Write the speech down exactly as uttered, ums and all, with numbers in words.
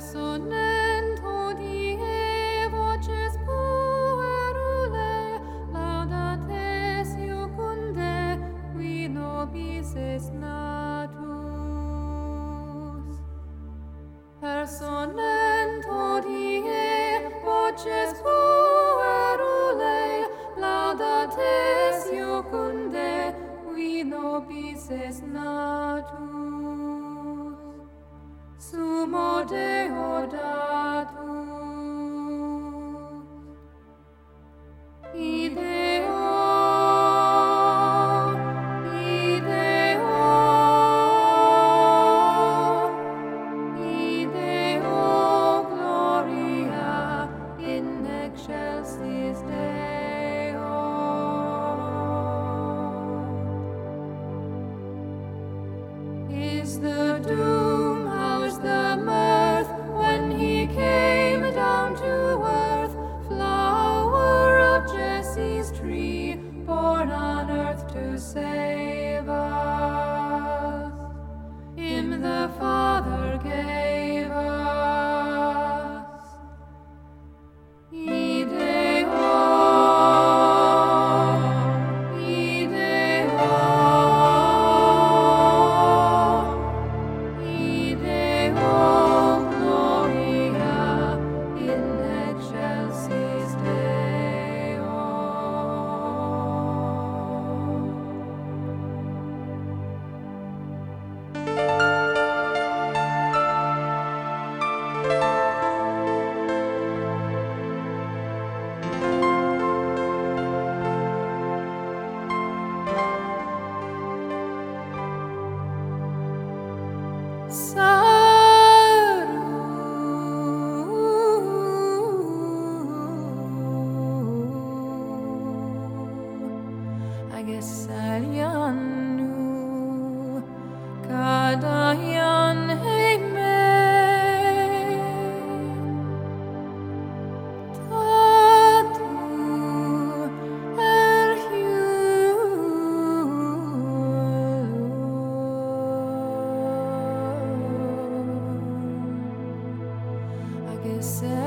Sonento die voces puerulae, laudates iucunde, qui nobis est natus. Per sonento die voces puerulae, laudates iucunde, qui nobis est natus. Sumo Deo datus. Ideo, Ideo, Ideo gloria in excelsis Deo. Is the doom, how's the mirth, when he came down to earth, flower of Jesse's tree, born on earth to save us. Him the Father gave us. Ideo, Ideo, Ideo gloria in excelsis Deo. Saru Agesalianu Kadayan Heime Tatu Erhiu Agesalianu